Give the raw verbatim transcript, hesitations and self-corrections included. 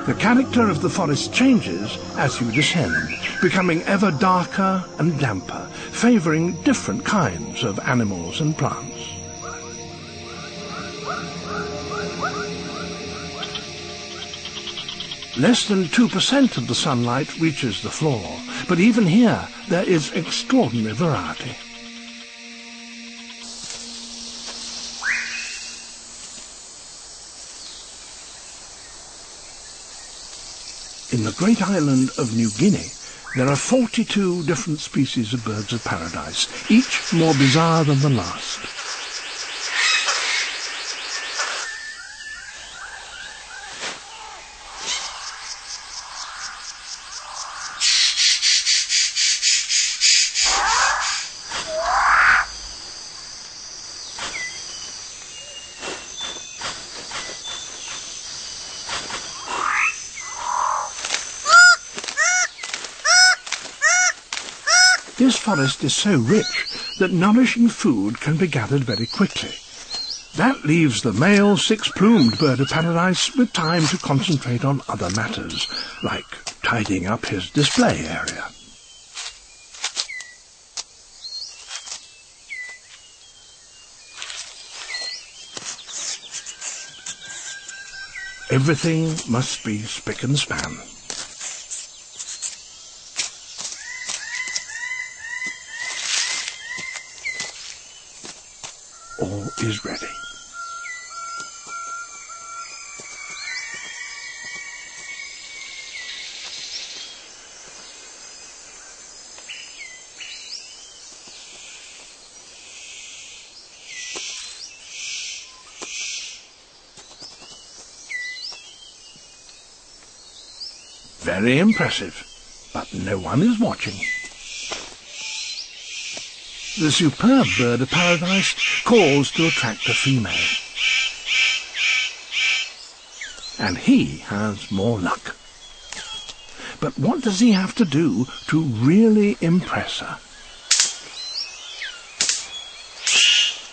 The character of the forest changes as you descend, becoming ever darker and damper, favouring different kinds of animals and plants. Less than two percent of the sunlight reaches the floor, but even here there is extraordinary variety. In the great island of New Guinea, there are forty-two different species of birds of paradise, each more bizarre than the last. This forest is so rich that nourishing food can be gathered very quickly. That leaves the male six-plumed bird of paradise with time to concentrate on other matters, like tidying up his display area. Everything must be spick and span. All is ready. Very impressive, but no one is watching. The superb bird of paradise calls to attract a female. And he has more luck. But what does he have to do to really impress her?